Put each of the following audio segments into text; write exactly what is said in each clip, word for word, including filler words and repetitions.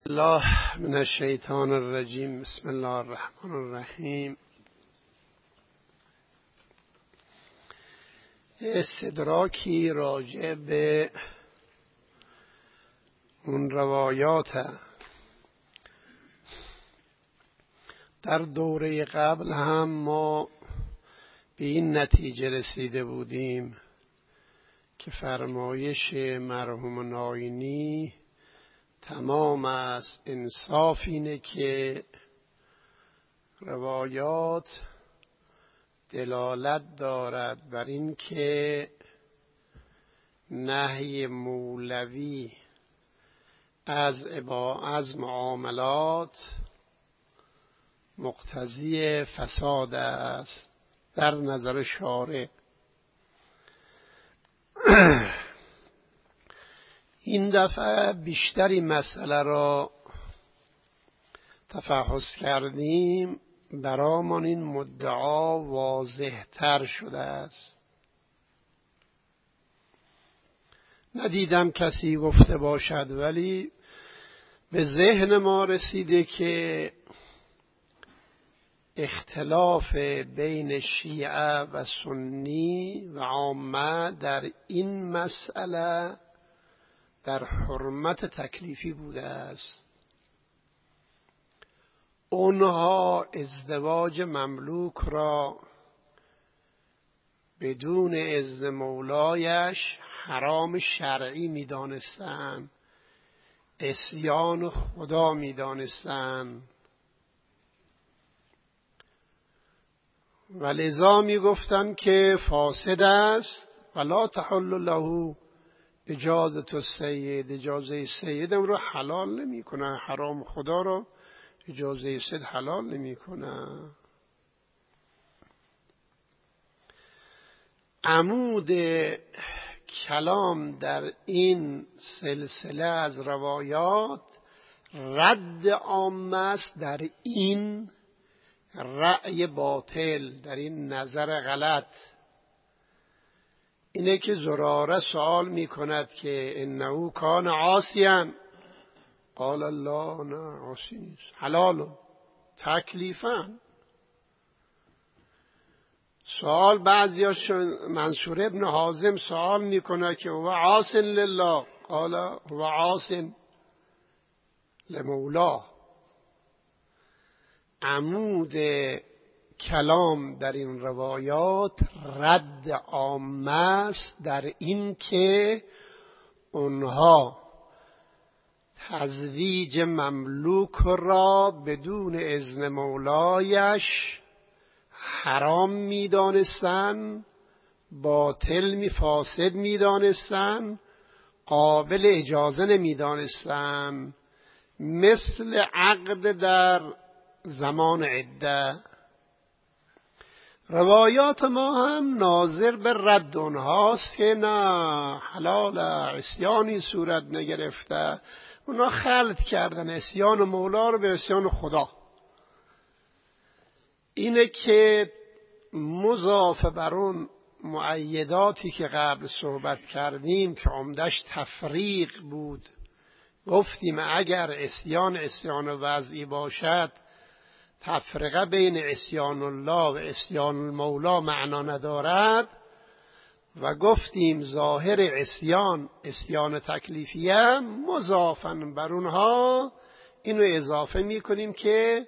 الله من الشیطان الرجیم. بسم الله الرحمن الرحیم. استدراکی راجع به اون روایات در دوره قبل هم ما به این نتیجه رسیده بودیم که فرمایش مرحوم ناینی تمام است. انصاف اینه که روایات دلالت دارد بر این که نهی مولوی از از معاملات مقتضی فساد است در نظر شارع. این دفعه بیشتری مسئله را تفحص کردیم، برامون این مدعا واضح تر شده است. ندیدم کسی گفته باشد، ولی به ذهن ما رسیده که اختلاف بین شیعه و سنی و عامه در این مسئله در حرمت تکلیفی بوده است. اونها ازدواج مملوک را بدون اذن مولایش حرام شرعی می دانستند، عصیان خدا می دانستند و لذا می گفتند که فاسد است ولا تحل له اجازت السید. اجازه سیدم رو حلال نمی کنه، حرام خدا رو اجازه سید حلال نمی کنه. عمود کلام در این سلسله از روایات رد عامه است در این رأی باطل، در این نظر غلط. اینه که زراره سوال می کند که انه کان عاصیا، قال الله نه عاصی نیست، حلال تکلیفا. سوال بعضیاش منصور ابن حازم سوال می کند که هو عاص لله، قال هو عاص لمولاه. عمود کلام در این روایات رد عامه است در این که اونها تزویج مملوک را بدون اذن مولایش حرام می دانستن، باطل می فاسد می دانستن، قابل اجازه نمی دانستن، مثل عقد در زمان عده. روایات ما هم ناظر به رد اونهاست که نه حلال، عصیانی صورت نگرفته. اونا خلط کردن عصیان مولا رو به عصیان خدا. اینه که مضاف بر اون مؤیداتی که قبل صحبت کردیم که عمدش تفریق بود، گفتیم اگر عصیان عصیان وضعی باشد تفرقه بین عصیان الله و عصیان المولا معنا ندارد، و گفتیم ظاهر عصیان عصیان تکلیفیه، مضافاً بر اونها اینو اضافه می کنیم که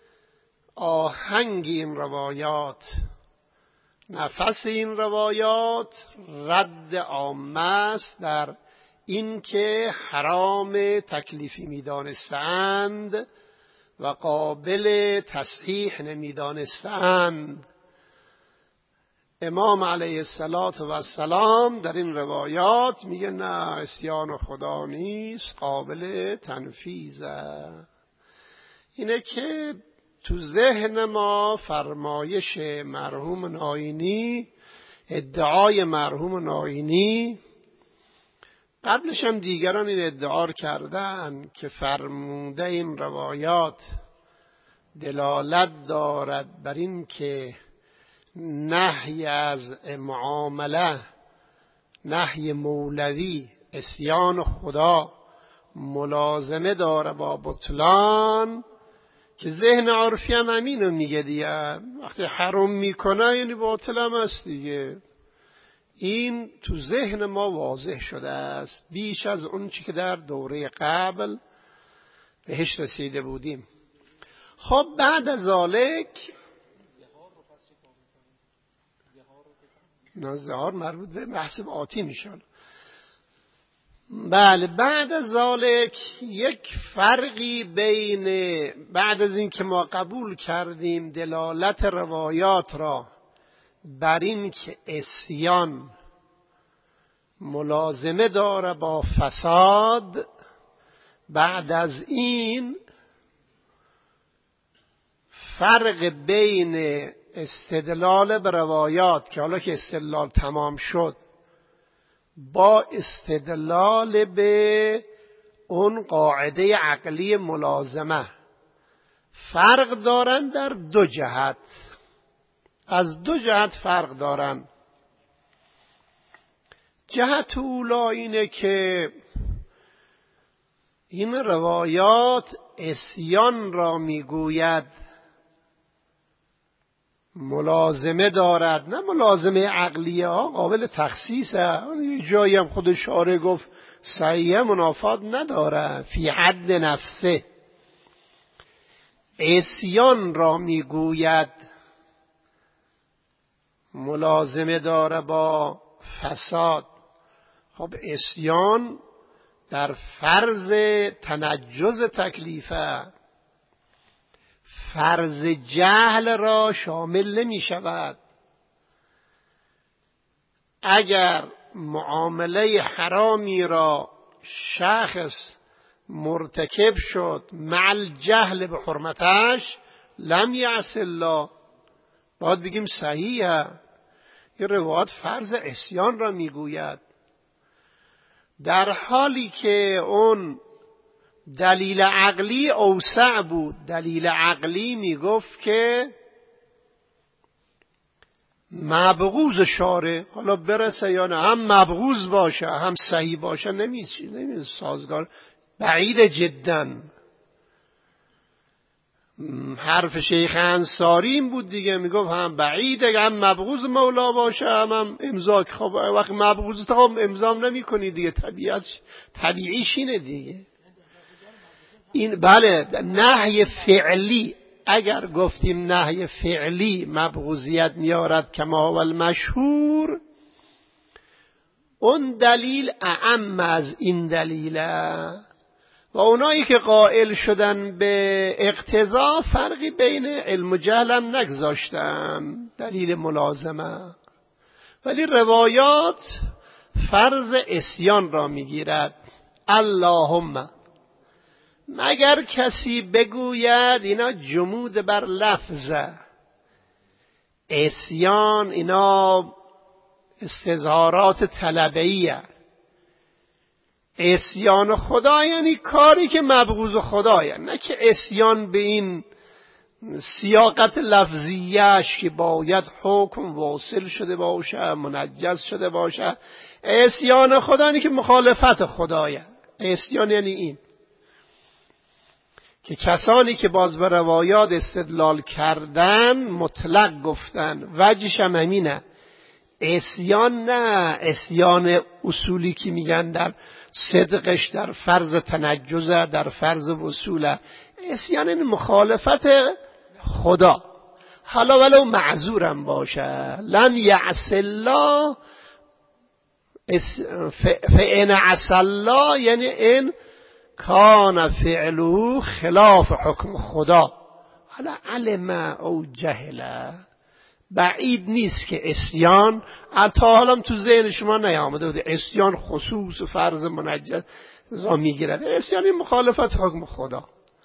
آهنگ این روایات، نفس این روایات رد عامه است در این که حرام تکلیفی می دانستند و قابل تصحیح نمی دانستند. امام علیه السلام در این روایات میگه نه عصیان خدا نیست، قابل تنفیذه. اینه که تو ذهن ما فرمایش مرحوم ناینی، ادعای مرحوم ناینی، قبلش هم دیگران این ادعا کردن که فرموده این روایات دلالت دارد بر این که نهی از معامله، نهی مولوی، عصیان خدا ملازمه داره با بطلان، که ذهن عرفی هم همینو میگه دیگه، وقتی حرام میکنه یعنی باطل هم است دیگه. این تو ذهن ما واضح شده است بیش از اون چی که در دوره قبل بهش رسیده بودیم. خب بعد از ذالک، زهار مربوط به بحث آتی میشن. بله، بعد از ذالک یک فرقی بین بعد از این که ما قبول کردیم دلالت روایات را بر این که عصیان ملازمه داره با فساد، بعد از این فرق بین استدلال به روایات که حالا که استدلال تمام شد با استدلال به اون قاعده عقلی ملازمه فرق دارن در دو جهت، از دو جهت فرق دارن. جهت اولا اینه که این روایات عصیان را میگوید ملازمه دارد، نه ملازمه عقلیه ها قابل تخصیصه. یه جایی هم خود شارع گفت صحیحه منافات نداره فی حد نفسه. عصیان را میگوید ملازمه داره با فساد. خب عصیان در فرض تنجز تکلیفه، فرض جهل را شامل نمی شود. اگر معامله حرامی را شخص مرتکب شد مع الجهل به حرمتش لم یعص الله، باید بگیم صحیحه. این روایت فرض عصیان را میگوید، در حالی که اون دلیل عقلی اوسع بود. دلیل عقلی میگفت که مبغوض شارع، حالا برسه یا نه، هم مبغوض باشه هم صحیح باشه نمیشه، نمیشه سازگار، بعید جدا. حرف شیخ انصاری این بود دیگه، میگفت هم بعیده هم مبغوض مولا باشه هم, هم امضا. خب وقت مبغوض تا هم امضام نمی کنی دیگه، طبیعت طبیعیش اینه دیگه. این بله نهی فعلی، اگر گفتیم نهی فعلی مبغوضیت میارد کما هو المشهور، اون دلیل اعم از این دلیله. و اونایی که قائل شدن به اقتضا فرقی بین علم و جهل هم نگذاشتن، دلیل ملازمه. ولی روایات فرض عصیان را میگیرد. اللهم مگر کسی بگوید، اینا جمود بر لفظه، عصیان اینا استظهارات طلبیه. عصیان خدا یعنی کاری که مبغوض خدایه، نه که عصیان به این سیاقت لفظیش که باید حکم واصل شده باشه، منجز شده باشه. عصیان خدا یعنی که مخالفت خدایه. عصیان یعنی این که کسانی که باز به روایات استدلال کردن مطلق گفتن، وجهش هم همینه. عصیان نه عصیان اصولی که میگن در صدقش در فرض تنجزه، در فرض وصوله. عصیان این مخالفت خدا، حالا ولو معذورم باشه. لم یعص الله فإن عصى الله یعنی این کان فعله خلاف حکم خدا، حالا علم او جهله. بعید نیست که عصیان تا حالا تو ذهن شما نیامده بوده عصیان خصوص فرض منجز رضا میگیرد. عصیان این مخالفت حکم خدا.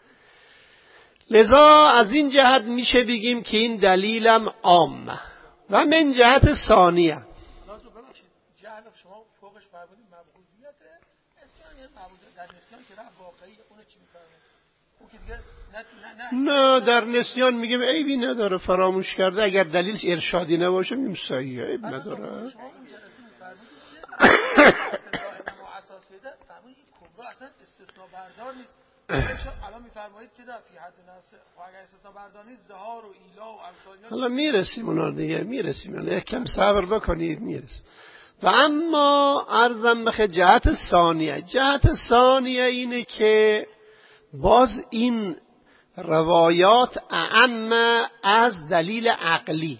لذا از این جهت میشه بگیم که این دلیلم عامه. و من جهت ثانیه جهل شما فوقش فرمودید مبغوضیت عصیان، یعنی مبغوضیت در عصیان که راه واقعی اون چی میفهمه اون که دیگه نه در نسیان میگیم عیبی نداره، فراموش کرده. اگر دلیلش ارشادی نباشه میگیم صحیحه، عیب نداره. فرمایید فرمایید این کبرا اصلا استثناء بردار نیست. الان میفرمایید که در فی حد نفس اگر استثناء بردار نیست زهار و ایلا و امثال. حالا میرسیم اونا دیگه، میرسیم. یعنی کم صبر بکنید میرسیم. و اما عرضم بخه جهت ثانیه، جهت ثانیه اینه که باز این روایات اعم از دلیل عقلی.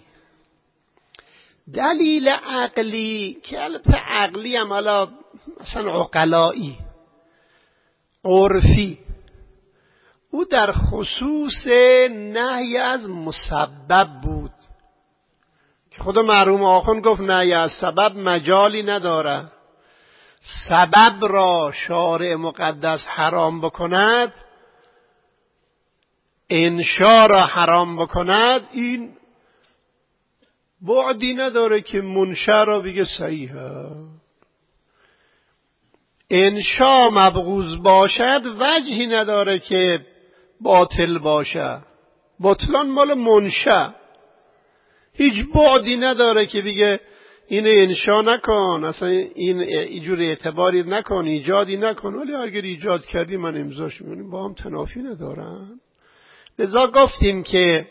دلیل عقلی که البته عقلی هم حالا مثلا عقلایی عرفی، او در خصوص نهی از مسبب بود که خود مرحوم آخوند گفت نهی از سبب مجالی نداره. سبب را شارع مقدس حرام بکند، انشا را حرام بکند، این بعدی نداره که منشا را بگه صحیحه. انشا مبغوض باشد وجهی نداره که باطل باشه. بطلان مال منشا، هیچ بعدی نداره که بگه اینو انشا نکن، اصلا این اینجور اعتباری نکن، ایجادی نکن. ولی اگر ایجاد کردی من امضاش میکنیم، با هم تنافی ندارن. لذا گفتیم که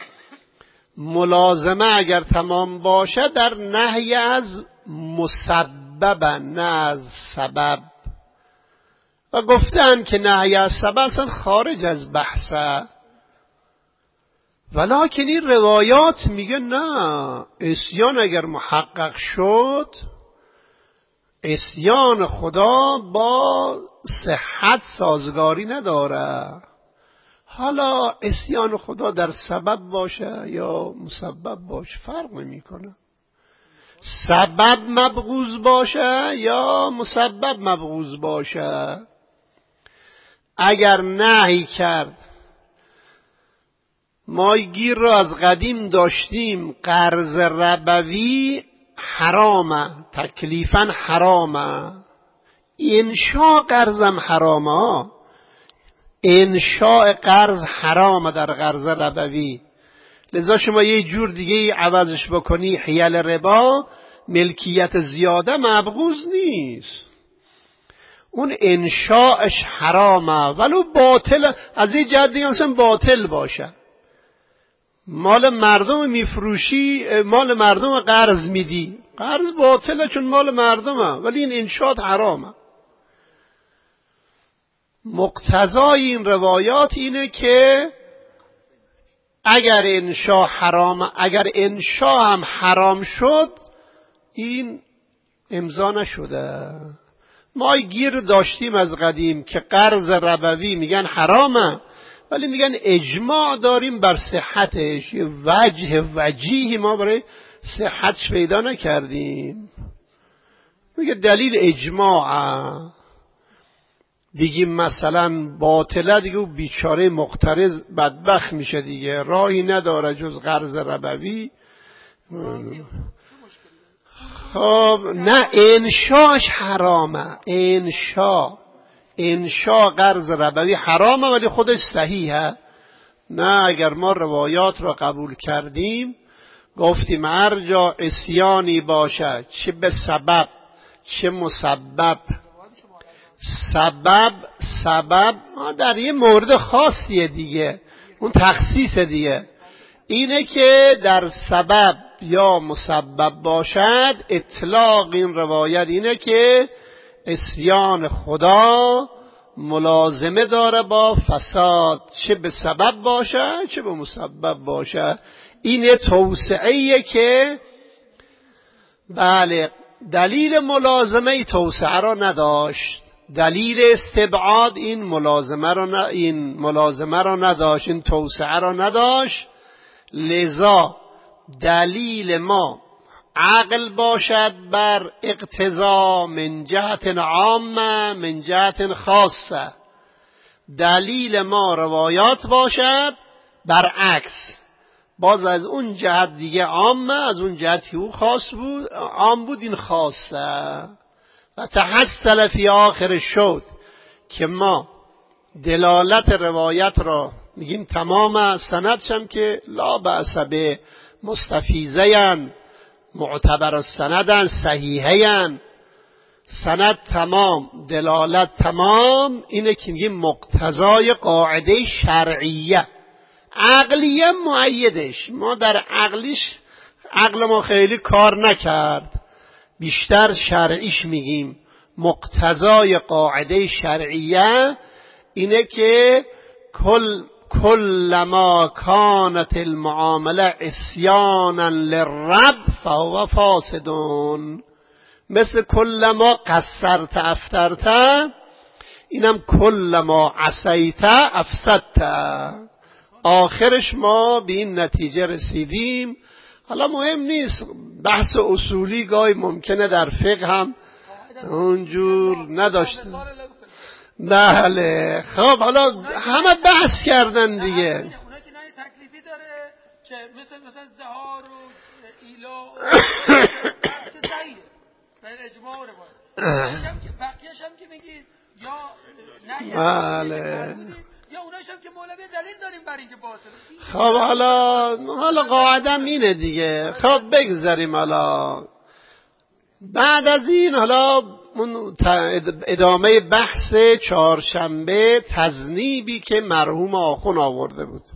ملازمه اگر تمام باشه در نهی از مسبب نه از سبب، و گفتن که نهی از سبب اصلا خارج از بحثه. ولیکن این روایات میگه نه، عصیان اگر محقق شد، عصیان خدا با صحت سازگاری نداره. حالا عصیان خدا در سبب باشه یا مسبب باشه فرق نمیکنه. سبب مبغوض باشه یا مسبب مبغوض باشه، اگر نهی کرد. ما گیر را از قدیم داشتیم قرض ربوی حرامه، تکلیفاً حرامه. انشاء قرضم حرامه، انشاء قرض حرامه در قرض ربوی. لذا شما یه جور دیگه عوضش بکنی حیل ربا، ملکیت زیاده مبغوض نیست، اون انشاءش حرامه ولو باطل. از این جهت دیگه مثلا باطل باشه، مال مردم میفروشی، مال مردم قرض میدی، قرض باطله چون مال مردمه، ولی این انشاء حرامه. مقتضای این روایات اینه که اگر انشاء حرام، اگر انشاء هم حرام شد این امضا نشده. ما گیر داشتیم از قدیم که قرض ربوی میگن حرامه، ولی میگن اجماع داریم بر صحتش. یه وجه وجیهی ما برای صحتش پیدا نکردیم. میگه دلیل اجماعه. بگیم مثلا باطله دیگه و بیچاره مقترض بدبخت میشه دیگه، راهی نداره جز قرض ربوی. خب نه، انشاش حرامه. انشا انشا قرض ربوی حرامه ولی خودش صحیحه. نه، اگر ما روایات را قبول کردیم گفتیم هر جا عصیانی باشه، چه به سبب چه مسبب. سبب سبب در یه مورد خاصیه دیگه، اون تخصیص دیگه. اینه که در سبب یا مسبب باشد، اطلاق این روایت اینه که عصیان خدا ملازمه داره با فساد، چه به سبب باشه چه به مسبب باشه. این توسعه‌ایه که بله دلیل ملازمه توسعه را نداشت، دلیل استبعاد این ملازمه را ن... این ملازمه را نداشت، این توسعه را نداشت. لذا دلیل ما عقل باشد بر اقتضا من جهت عامه من جهت خاصه، دلیل ما روایات باشد برعکس، باز از اون جهت دیگه عامه، از اون جهتی او خاص بود، عام بود این خاصه. و تحصل فی آخر شد که ما دلالت روایت را میگیم تمام، سندشم که لا بأس به مستفیضین معتبر السندن صحیحین، سند تمام، دلالت تمام، اینه که میگیم مقتضای قاعده شرعیه. عقلیه مؤیدش، ما در عقلیش عقل ما خیلی کار نکرد، بیشتر شرعیش میگیم. مقتضای قاعده شرعیه اینه که کل کلما کانت المعامله عصیانا للرب فهو فاسدون. مثل کلما قصرت افترت، اینم کلما عصیت افسدت. آخرش ما به این نتیجه رسیدیم. حالا مهم نیست، بحث اصولی گاهی ممکنه در فقه هم اونجور نداشته. بله خب حالا همه بحث کردن دیگه. اونا که نه تکلیفی داره که مثل مثلا زهار و ایلا و صحیحه به اجماع روایت. بقیه‌اش هم که میگید یا نه بله یا اوناش هم که مولوی دلیل داریم برای اینکه باطله. خب حالا حالا قاعدم اینه دیگه. خب بگذاریم. حالا بعد از این حالا ادامه بحث چهارشنبه تذنیبی که مرحوم آخون آورده بود.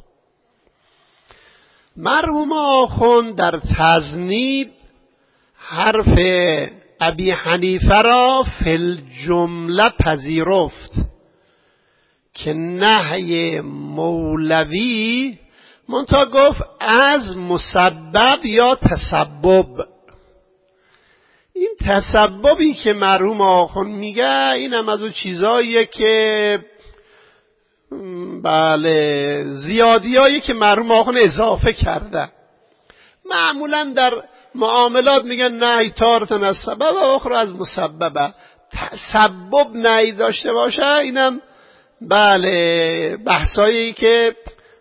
مرحوم آخون در تذنیب حرف ابی حنیفه را فی الجمله پذیرفت که نهی مولوی منتها گفت از مسبب یا تسبب. این تسببی که مرحوم آخوند میگه اینم از اون چیزاییه که بله زیادیایی که مرحوم آخوند اضافه کرده. معمولا در معاملات میگن نهی تارتن از سبب و اخر از مسببه. تسبب نهی داشته باشه اینم بله بحثایی که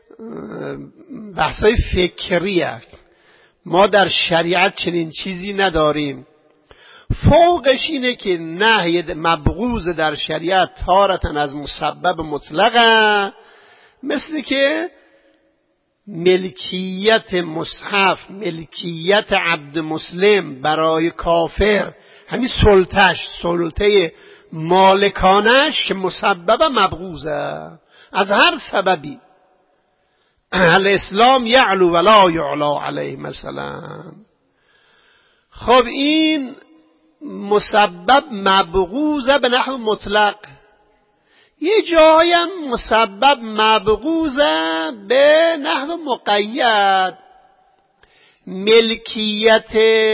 بحثای فکریه. ما در شریعت چنین چیزی نداریم. فوقش اینه که نهی مبغوض در شریعت تارتن از مسبب مطلقه، مثل که ملکیت مصحف، ملکیت عبد مسلم برای کافر، همین سلطش، سلطه مالکانش که مسبب مبغوضه از هر سببی. الاسلام یعلو ولا یعلا علیه مثلا. خب این مسبب مبغوضه به نحو مطلق. یه جایم مسبب مبغوضه به نحو مقید. ملکیت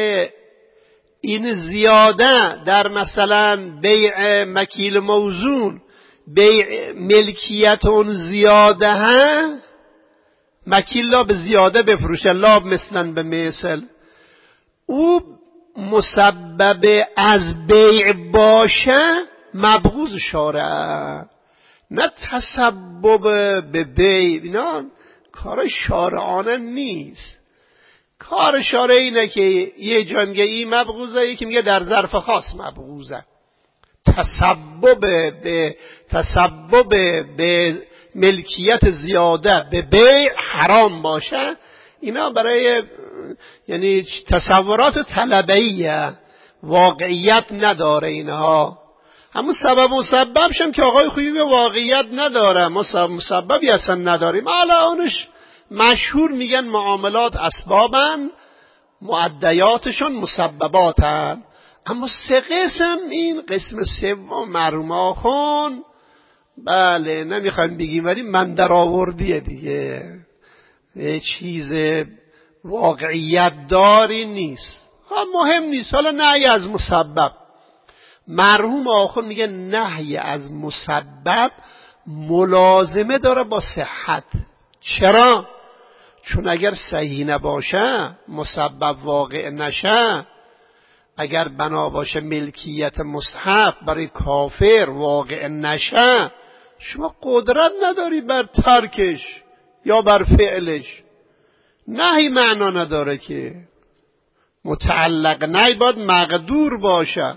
این زیاده در مثلا بیع مکیل موزون، بیع ملکیت اون زیاده ها، مکیل لا به زیاده بفروشه لا مثلا به مثل، او مسبب از بیع باشه مبغوض شارع، نه تسبب به بیع. اینا کار شارعانه نیست. کار شارع اینه که یه جانگه این مبغوضه، یکی میگه در ظرف خاص مبغوضه. تسبب به تسبب به ملکیت زیاده به بیع حرام باشه، اینا برای یعنی تصورات طلبه‌ایه، واقعیت نداره اینها. همون سبب مسببش هم که آقای خویی به واقعیت نداره، ما سبب مسببی اصلا نداریم. حالا اونش مشهور میگن معاملات اسبابن، معدیاتشون مسبباتن. اما سه قسم، این قسم سوم مرحوم آخوند بله نمیخوایم بگیم ولی من در آوردیه دیگه، یه چیز واقعیت داری نیست. مهم نیست. حالا نهی از مسبب، مرحوم آخوند میگه نهی از مسبب ملازمه داره با صحت. چرا؟ چون اگر صحیح نباشه، مسبب واقع نشه، اگر بنا باشه ملکیت مصحف برای کافر واقع نشه، شما قدرت نداری بر ترکش یا بر فعلش. نهی معنا نداره که متعلق، نهی باید مقدور باشه.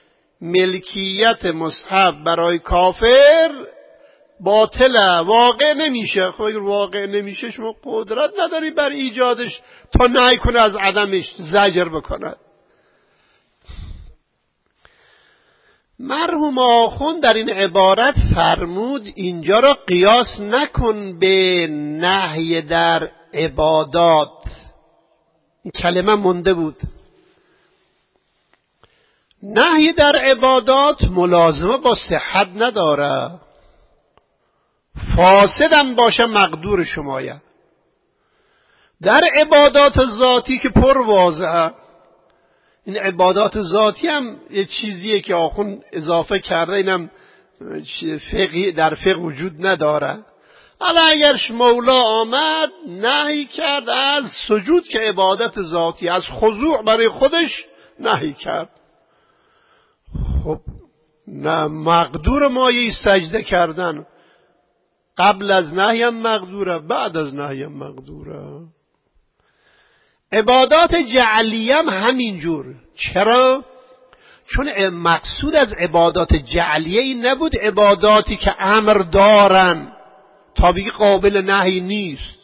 ملکیت مصحف برای کافر باطله، واقع نمیشه. خب اگر واقع نمیشه شما قدرت نداری بر ایجادش تا نهی کنه از عدمش، زجر بکنه. مرحوم آخوند در این عبارت فرمود اینجا را قیاس نکن به نهی در عبادات. این کلمه مونده بود. نهی در عبادات ملازمه با صحت نداره، فاسدم باشه مقدور شمایه. در عبادات ذاتی که پر واضحه، این عبادات ذاتی هم یه چیزیه که آخون اضافه کرده، اینم فقه در فقه وجود نداره. حالا اگرش مولا آمد نهی کرد از سجود که عبادت ذاتی، از خضوع برای خودش نهی کرد. خب نه مقدور ما یه سجده کردن، قبل از نهی هم مقدوره، بعد از نهی هم مقدوره. عبادات جعلیه هم همینجور. چرا؟ چون مقصود از عبادات جعلیه این نبود عباداتی که امر دارن تا بگی قابل نهی نیست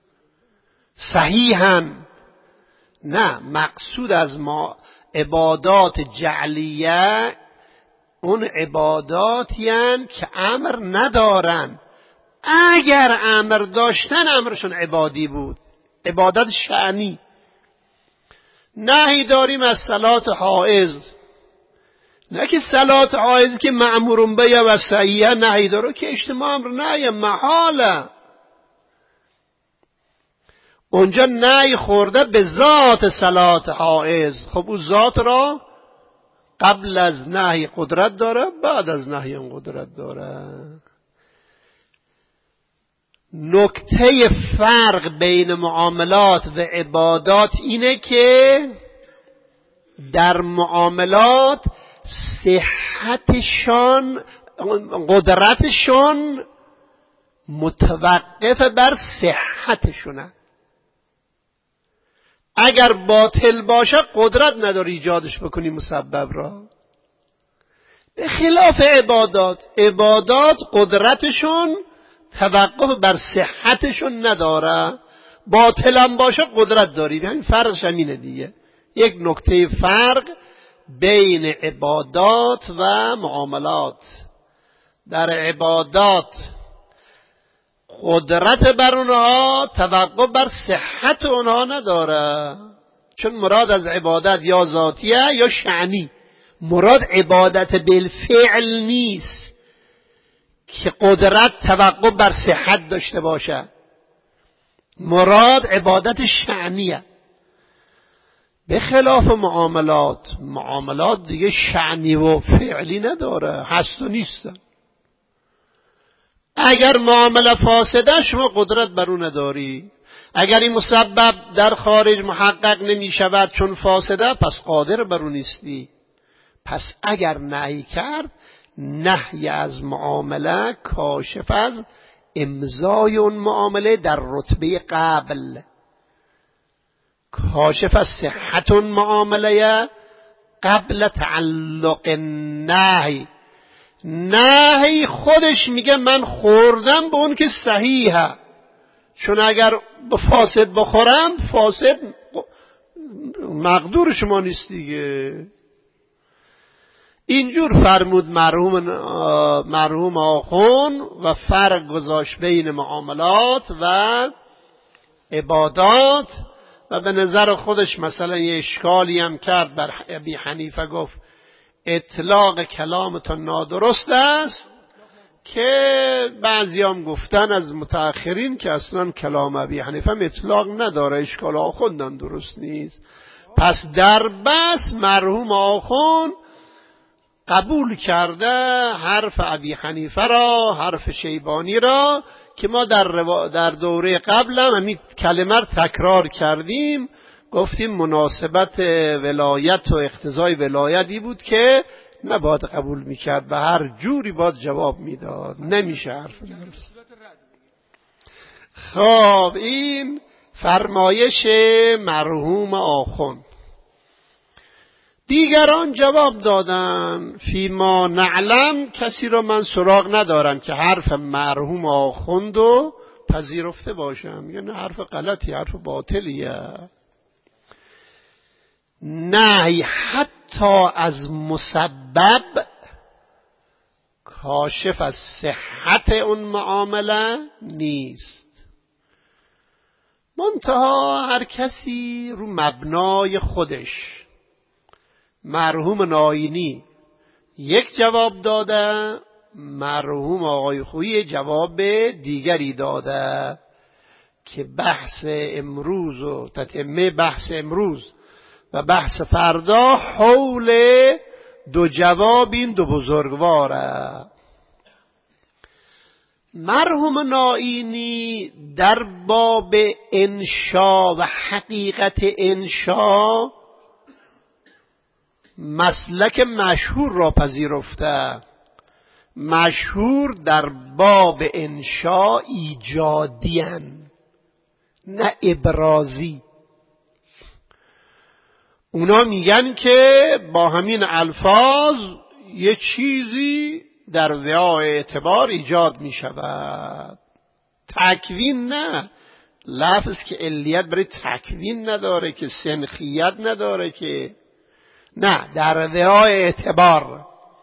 صحیحن. نه، مقصود از ما عبادات جعلیه اون عباداتی هن که امر ندارن. اگر امر داشتن امرشون عبادی بود، عبادت شأنی. نهی داریم از صلات حائض، نه که صلات حائض که مأمورون بیا و صحیحه نهی داره که اجتماع امر نهی محاله. اونجا نهی خورده به ذات صلات حائض. خب او ذات را قبل از نهی قدرت داره، بعد از نهی هم قدرت داره. نکته فرق بین معاملات و عبادات اینه که در معاملات صحتشان، قدرتشون متوقف بر صحتشونه. اگر باطل باشه قدرت نداری ایجادش بکنی مسبب را. به خلاف عبادات، عبادات قدرتشون توقف بر صحتشون نداره، باطل هم باشه قدرت داری. همین فرقش همینه دیگه. یک نکته فرق بین عبادات و معاملات. در عبادات قدرت بر اونها توقف بر صحت اونها نداره، چون مراد از عبادت یا ذاتیه یا شعنی. مراد عبادت بالفعل نیست که قدرت توقف بر صحت داشته باشه. مراد عبادت شعنیه. به خلاف معاملات، معاملات دیگه شعنی و فعلی نداره، هست و نیستن. اگر معامله فاسده شما قدرت بر اون نداری. اگر این مسبب در خارج محقق نمی شود چون فاسده، پس قادر بر اون نیستی. پس اگر نهی کرد، نهی از معامله کاشف از امضای اون معامله در رتبه قبل، کاشف از صحت اون معامله قبل تعلق النهی. نهی خودش میگه من خوردم به اون که صحیحه، چون اگر فاسد بخورم فاسد مقدور شما نیست دیگه. اینجور فرمود مرحوم مرحوم آخون و فرق گذاشت بین معاملات و عبادات. و به نظر خودش مثلا یه اشکالی هم کرد بر ابی حنیفه، گفت اطلاق کلامتون نادرست است، که بعضی هم گفتن از متأخرین که اصلا کلام ابی حنیفه اطلاق نداره، اشکال آخوندم درست نیست. پس در بس مرحوم آخوند قبول کرده حرف ابی حنیفه را، حرف شیبانی را، که ما در, روا... در دوره قبل هم همین کلمه رو تکرار کردیم. گفتیم مناسبت ولایت و اقتضای ولایتی بود که نباید قبول میکرد و هر جوری باید جواب میداد، نمیشه حرف درست. خب این فرمایش مرحوم آخوند. دیگران جواب دادن فیما نعلم، کسی را من سراغ ندارم که حرف مرحوم آخوند رو پذیرفته باشم. میگن حرف غلطی، حرف باطلیه. نهی حتی از مسبب کاشف از صحت اون معامله نیست. منتها هر کسی رو مبنای خودش، مرحوم ناینی یک جواب داده، مرحوم آقای خویی جواب دیگری داده که بحث امروز و تتمه بحث امروز و بحث فردا حول دو جواب این دو بزرگواره. مرحوم ناینی در باب انشا و حقیقت انشا مسلک مشهور را پذیرفته. مشهور در باب انشا ایجادی هن، نه ابرازی. اونا میگن که با همین الفاظ یه چیزی در وعای اعتبار ایجاد میشود. تکوین نه، لفظ که علیت برای تکوین نداره، که سنخیت نداره، که نه، در وعای اعتبار.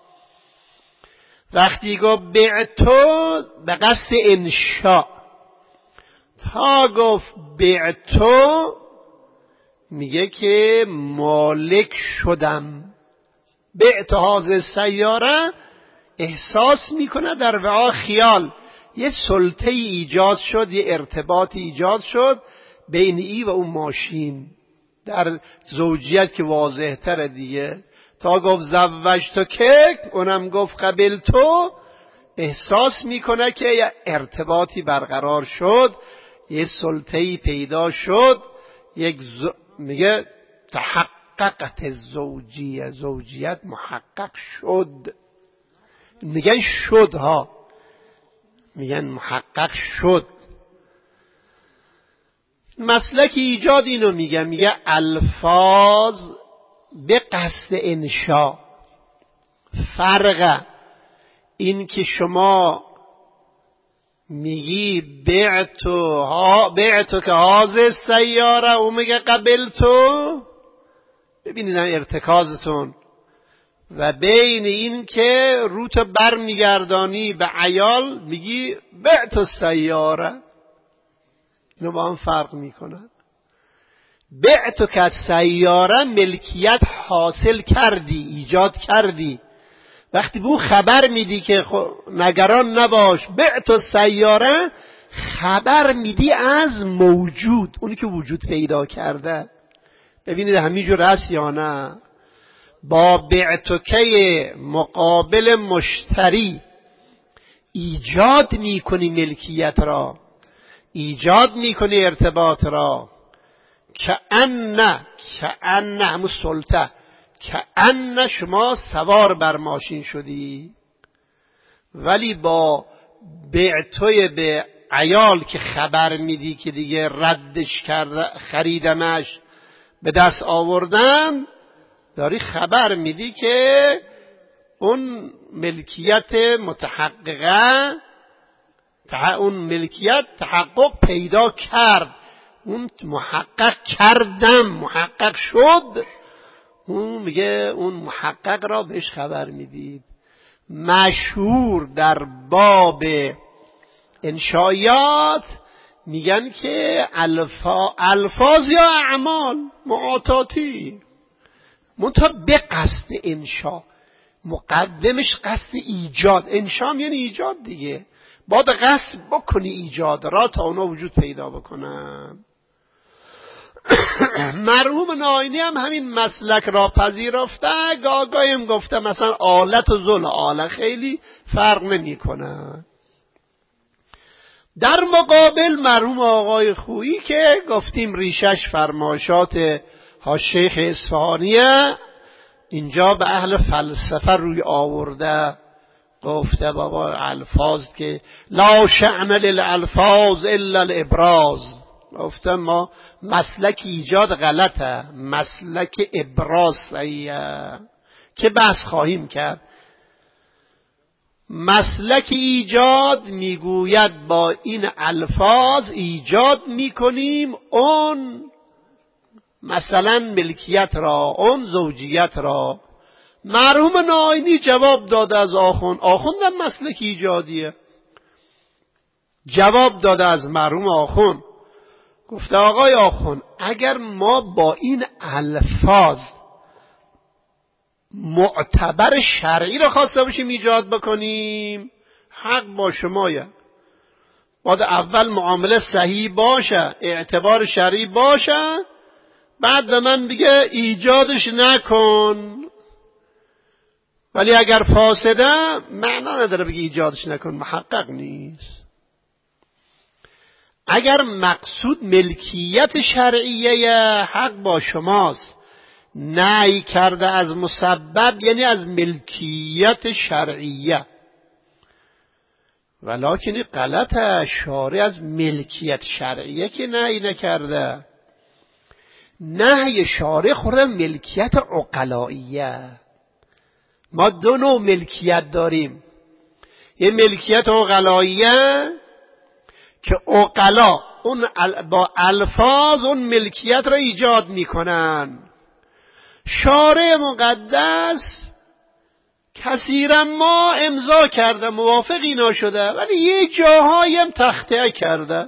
وقتی گفت بعتو به قصد انشاء، تا گفت بعتو میگه که مالک شدم. بعت هذه سیاره احساس میکنه در وعا خیال یه سلطه ایجاد شد، یه ارتباط ایجاد شد بین ای و اون ماشین. در زوجیت که واضح تره دیگه. تا گفت زوجتو که، اونم گفت قبلتو، احساس میکنه که یه ارتباطی برقرار شد، یه سلطه‌ای پیدا شد، یک ز... میگه تحققت زوجیه، زوجیت محقق شد. میگن شد ها، میگن محقق شد. مسلک ایجاد اینو میگه، میگه الفاظ به قصد انشا. فرق این که شما میگی بعتو ها بعتو که هازه سیاره، او میگه قبلتو. ببینید ارتکازتون و بین این که روت بر میگردانی به عیال میگی بعتو سیاره، اینو با هم فرق میکنن. بعتو که سیاره ملکیت حاصل کردی، ایجاد کردی. وقتی به اون خبر میدی که نگران نباش بعتو سیاره، خبر میدی از موجود، اونی که وجود پیدا کرده. ببینید همینجور هست یا نه؟ با بعتوکه مقابل مشتری ایجاد میکنی ملکیت را، ایجاد میکنی ارتباط را. که ان که ان همون سلطه، که ان شما سوار بر ماشین شدی. ولی با بعتوی به عیال که خبر میدی که دیگه ردش کرده، خریدمش، به دست آوردن، داری خبر میدی که اون ملکیت متحققه، اون ملکیت تحقق پیدا کرد، اون محقق کردم، محقق شد. اون میگه اون محقق را بهش خبر میدید. مشهور در باب انشایات میگن که الفا الفاظ یا اعمال معاطاتی، منتها به قصد انشا، مقدمش قصد ایجاد. انشا یعنی ایجاد دیگه، باید قصد بکنی ایجاد را تا اونا وجود پیدا بکنن. مرحوم ناینی هم همین مسلک را پذیرفته. گاگاهی هم گفته مثلا آلت و ذل آلت خیلی فرق نمی کنه. در مقابل مرحوم آقای خویی که گفتیم ریشش فرمایشات ها شیخ اصفهانیه، اینجا به اهل فلسفه روی آورده. گفته بابا الفاظ که لا شأن للالفاظ الا الابراز. گفته ما مسلک ایجاد غلطه، مسلک ابراز صحیحه که بحث خواهیم کرد. مسلک ایجاد میگوید با این الفاظ ایجاد میکنیم اون مثلا ملکیت را، اون زوجیت را. مرحوم ناینی جواب داده از آخوند، آخوندم مسلک ایجادیه، جواب داده از مرحوم آخوند، گفته آقای آخوند اگر ما با این الفاظ معتبر شرعی رو خواسته باشیم ایجاد بکنیم، حق با شمایه، باید اول معامله صحیح باشه، اعتبار شرعی باشه، بعد به من بگه ایجادش نکن. ولی اگر فاسده معنا نداره بگه ایجادش نکن، محقق نیست. اگر مقصود ملکیت شرعیه حق با شماست، نهی کرده از مسبب یعنی از ملکیت شرعیه، ولکن غلطه، شارع از ملکیت شرعیه که نهی نکرده، نهی شارع خورده ملکیت عقلائیه. ما دو نوع ملکیت داریم، یه ملکیت عقلائیه که عقلا اون با الفاظ اون ملکیت را ایجاد میکنن. شارع مقدس کثیرا ما امضا کرده، موافق اینا شده، ولی یه جاهایی هم تخطئه کرده.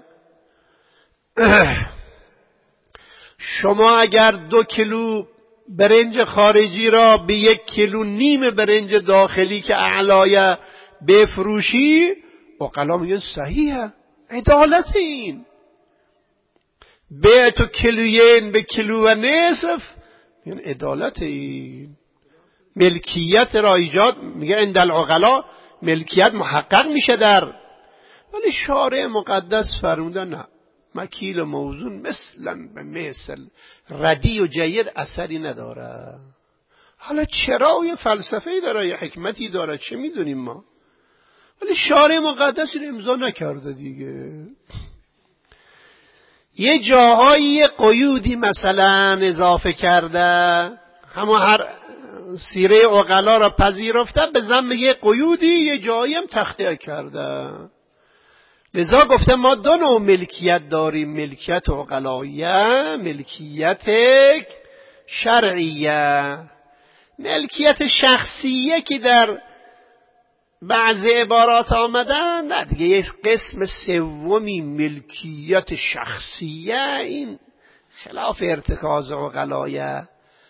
شما اگر دو کیلو برنج خارجی را به یک کیلو نیم برنج داخلی که اعلایه بفروشی، عقلا میگن صحیحه، عدالت این. به تو کیلوین به کیلو و نصف، میگن عدالت این. ملکیت را ایجاد میگه عند العقلا ملکیت محقق میشه در، ولی شارع مقدس فرموده نه، مکیل موزون مثلا به مثل، ردی و جید اثری نداره. حالا چرا یه فلسفه‌ای داره، یه حکمتی داره، چه میدونیم ما، ولی شارع مقدس رو امضا نکرده دیگه. یه جاهایی قیودی مثلا اضافه کرده، همه هر سیره عقلا را پذیرفته، به ذم یه قیودی یه جایی هم تخطئه کرده. لذا گفته ما دو نوع ملکیت داریم، ملکیت عقلائیه، ملکیت شرعیه. ملکیت شخصیه که در بعض عبارات آمدن، نه دیگه، یک قسم سومی ملکیت شخصیه، این خلاف ارتکاز عقلائیه.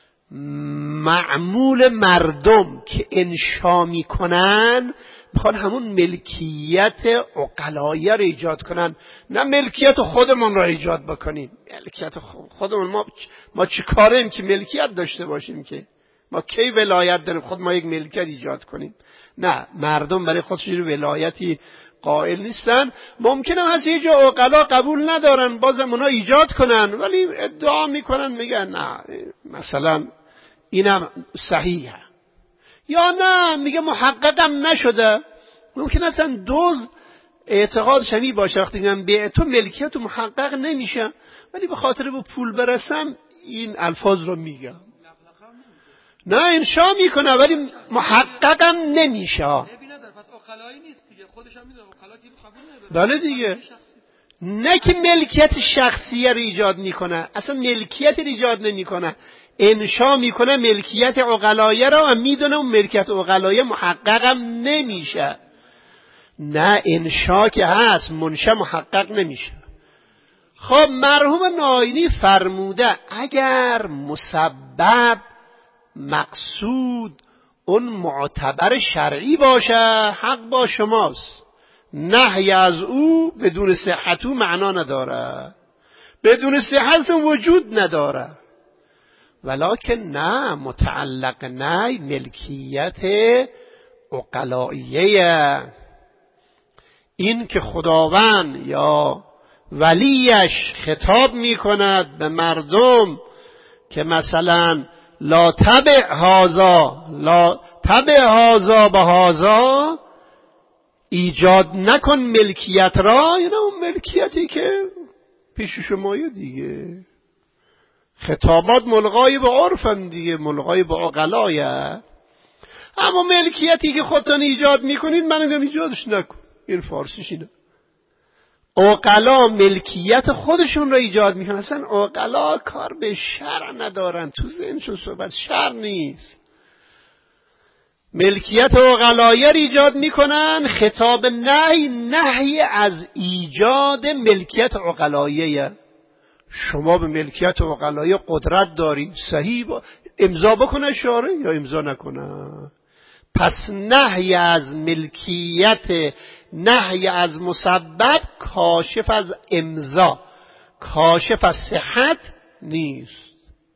معمول مردم که انشا میکنن میخوان همون ملکیت عقلائیه رو ایجاد کنن، نه ملکیت خودمون رو ایجاد بکنیم. ملکیت خودمون ما ما چه کاریم که ملکیت داشته باشیم؟ که ما کی ولایت داریم خود ما یک ملکیت ایجاد کنیم؟ نه، مردم برای خودشون ولایتی قائل نیستن. ممکنه هست یه جا عقلا قبول ندارن، بازم اونا ایجاد کنن، ولی ادعا میکنن میگن نه مثلا اینم صحیحه، یا نه میگه محققم نشده. ممکن اصلا دوز اعتقاد شمی باشه، وقتی میگن به تو ملکیت و محقق نمیشه، ولی به خاطر به پول برسم این الفاظ رو میگم. نه انشا میکنه ولی محققم نمیشه. بله دیگه، نه که ملکیت شخصیه رو ایجاد میکنه، اصلا ملکیت رو ایجاد نمیکنه، انشا میکنه ملکیت عقلائیه رو، و میدونه اون ملکیت عقلائیه محققم نمیشه. نه انشا که هست، منشا محقق نمیشه. خب مرحوم ناینی فرموده اگر مسبب مقصود اون معتبر شرعی باشه حق با شماست، نهی از او بدون صحت او معنا نداره، بدون صحت وجود نداره. ولکن نه، متعلق نه ملکیت عقلائیه. این که خداوند یا ولیش خطاب می کند به مردم که مثلا لا تبع هازا لا تبع هازا به هازا، ایجاد نکن ملکیت را، یعنی اون ملکیتی که پیش شمایه دیگه. خطابات ملغای به عرفن دیگه، ملغای به عقلایه. اما ملکیتی که خودتون ایجاد میکنید من میگم ایجادش نکن. این فارسیش اینه. عقلا ملکیت خودشون را ایجاد میکنن، اصلا عقلا کار به شرع ندارن، تو ذهنشون صحبت شرع نیست. ملکیت عقلاییه ایجاد میکنن. خطاب نهی نهی از ایجاد ملکیت عقلاییه. شما به ملکیت عقلاییه قدرت داری، صحیح با... امضا بکنه شارع یا امضا نکنه. پس نهی از ملکیت، نهی از مسبب کاشف از امضا، کاشف از صحت نیست.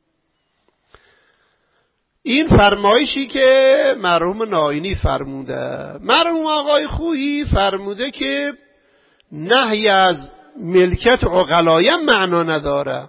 این فرمایشی که مرحوم ناینی فرموده. مرحوم آقای خویی فرموده که نهی از ملکیت عقلاییه معنا نداره.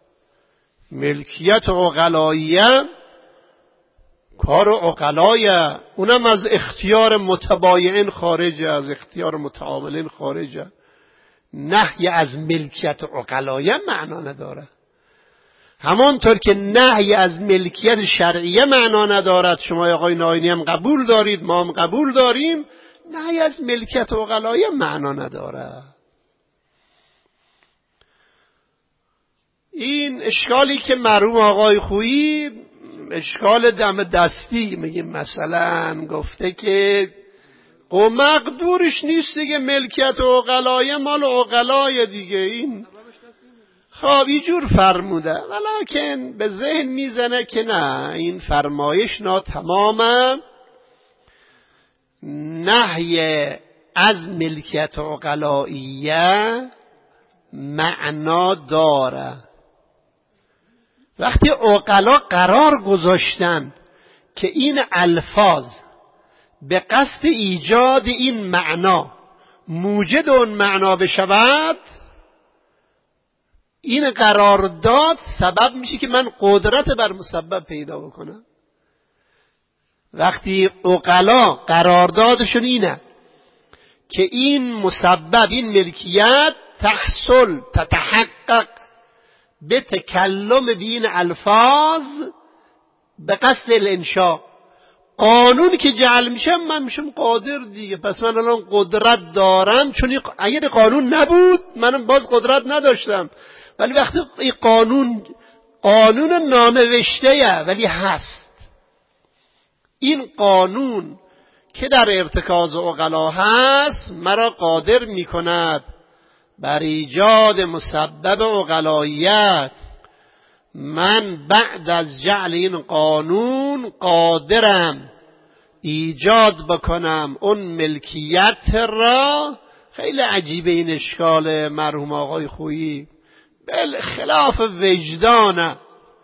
ملکیت عقلاییه کار عقلایه، اونم از اختیار متبایعین خارجه، از اختیار متعاملین خارجه. نهی از ملکیت عقلاییه معنا نداره. همانطور که نهی از ملکیت شرعیه معنا ندارد، شما آقای ناینی هم قبول دارید، ما هم قبول داریم، نهی از ملکیت عقلاییه معنا نداره. این اشکالی که مرحوم آقای خویی اشکال دم دستی میگه، مثلا گفته که او مقدورش نیست دیگه، ملکیت عقلاییه مال عقلای دیگه. این خب اینجور فرموده، ولیکن به ذهن میزنه که نه، این فرمایش ناتمامه. نهی از ملکیت عقلاییه معنا داره. وقتی عقلا قرار گذاشتن که این الفاظ به قصد ایجاد این معنا موجد اون معنا بشود، این قرارداد سبب میشه که من قدرت بر مسبب پیدا بکنم. وقتی عقلا قراردادشون اینه که این مسبب، این ملکیت تحصل تتحقق به تکلم بین الفاظ به قصد الانشاء، قانون که جعل میشه من میشم قادر دیگه. پس من الان قدرت دارم، چون اگر قانون نبود منم باز قدرت نداشتم. ولی وقتی این قانون قانون نانوشته‌ایه ولی هست، این قانون که در ارتکاز عقلا هست مرا قادر میکند بر ایجاد مسبب عقلاییت. من بعد از جعل این قانون قادرم ایجاد بکنم اون ملکیت را. خیلی عجیبه این اشکال مرحوم آقای خویی، خلاف وجدانه.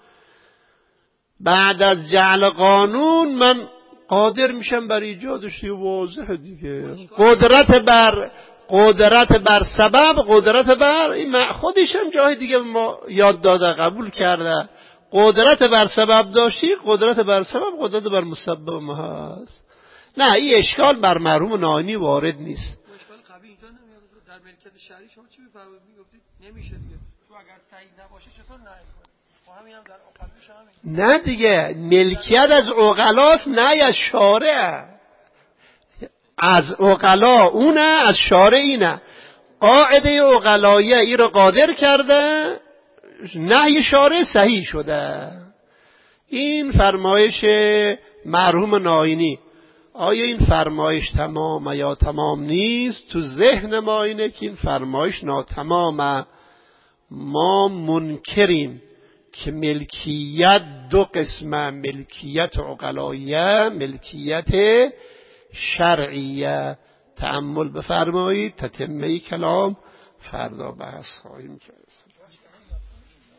بعد از جعل قانون من قادر میشم بر ایجادش، واضحه دیگه. قدرت بر قدرت بر سبب، قدرت بر این خودش هم جای دیگه ما یاد داده، قبول کرده. قدرت بر سبب داشتی، قدرت بر سبب قدرت بر مسبب ما هست. نه، این اشکال بر مرحوم ناینی وارد نیست. اشکال قوی اینجا نمیاد. در ملکیت شرعی شما چی میفرمایید؟ میگفتید نمیشه دیگه، چون اگر صحیح نباشه چطور نه؟ همین هم در عقلش همین. نه دیگه، ملکیت از عقلاست، نه از شارع. از عقلا اونه، از شارع اینه. قاعده عقلاییه ای رو قادر کرده، نهی شارع صحیح شده. این فرمایش مرحوم ناینی. آیا این فرمایش تمام یا تمام نیست؟ تو ذهن ما اینه که این فرمایش ناتمامه. ما منکریم که ملکیت دو قسمه، ملکیت عقلاییه، ملکیت شرعیه. تأمل بفرمایید، تتمه کلام فردا بحث خواهیم کرد.